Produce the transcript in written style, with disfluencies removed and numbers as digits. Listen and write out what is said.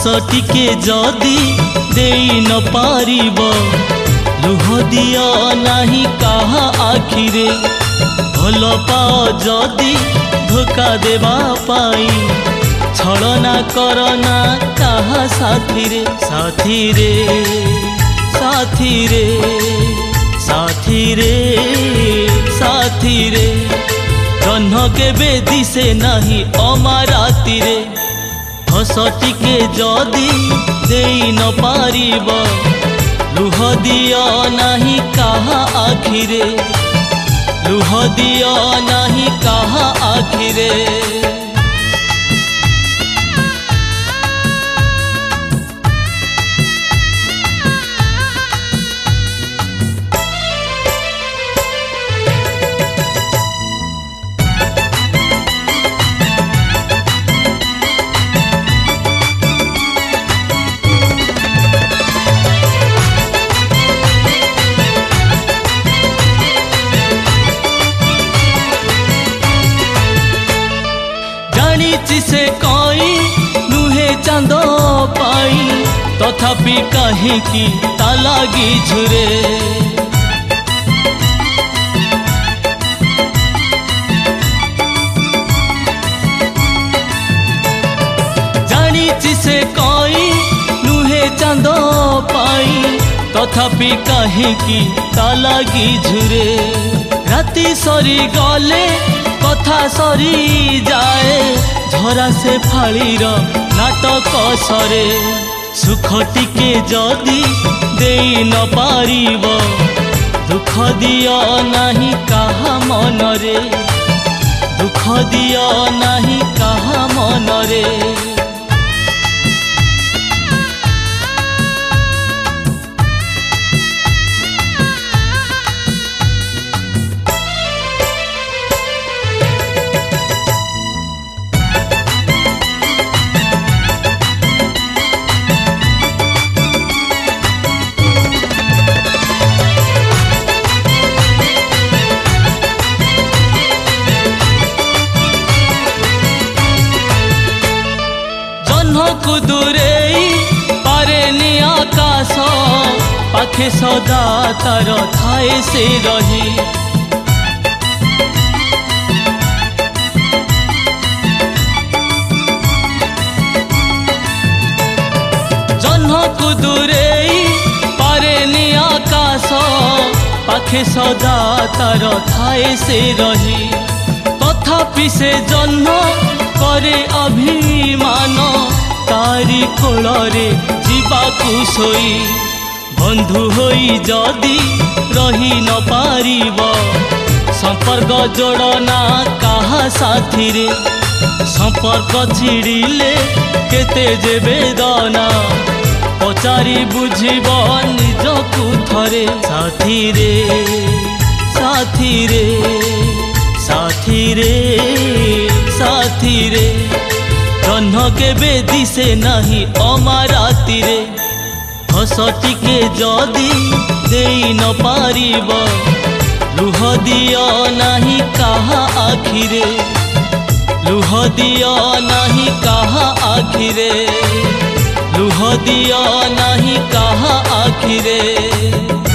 हस टिके जदि देई न पारिब लुह दियो नाही काहा आखिरे भल पाओ जदि धोखा देवा पाई छलना करना काहा साथी रे साथी रे साथी रे साथी रे साथी रे जह्न केबे दिसे नाही अमाराती रे हस टिके जदि देई न पारिब लुह दियो नाही काहा आखिरे लुह दियो नाही काहा आखिरे से कोई नुहे चांद पाई तथापि कहीं की तालागी झुरे जानी से कोई नुहे चांद पाई तथापि कहीं की तालागी झुरे राति सरी गले कथा सरी जाए झरा से फाड़ीर नाटक सरे सुख टिके जदि देई न पारिब दुख दियो नाही काहा मनरे दुख दियो नाही काहा मनरे को दूरे पारेनी आकाश पाखे सदा तार थाए से रही जह्न को दूरे पारेनी आकाश पाखे सदा तार थाए से रही तथापि से जह्न करे अभिमान तारी कोलरे जीवाकू सोई बंधु होई जदि रही न पारिब संपर्क जोड़ना काहा साथी रे संपर्क छिड़िले केते जे वेदना पचारि बुझिब निजकू थरे साथी रे साथी रे साथी रे साथी रे जह्न केबे दिसे नाही अमाराती रे हस टिके जदि देई न पारिब लुह दियो नाही काहा आखिरे लुह दियो नाही काहा आखिरे लुह दियो नाही काहा आखिरे।